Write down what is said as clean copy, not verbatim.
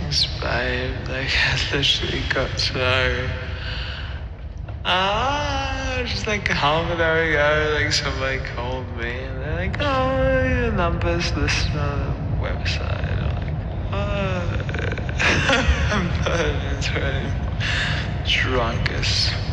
babe. Like, I literally got so. Just like half an hour ago, like somebody called me and they're like, oh, your number's listed on the website. I'm like, oh. I'm not into it anymore. Drunkest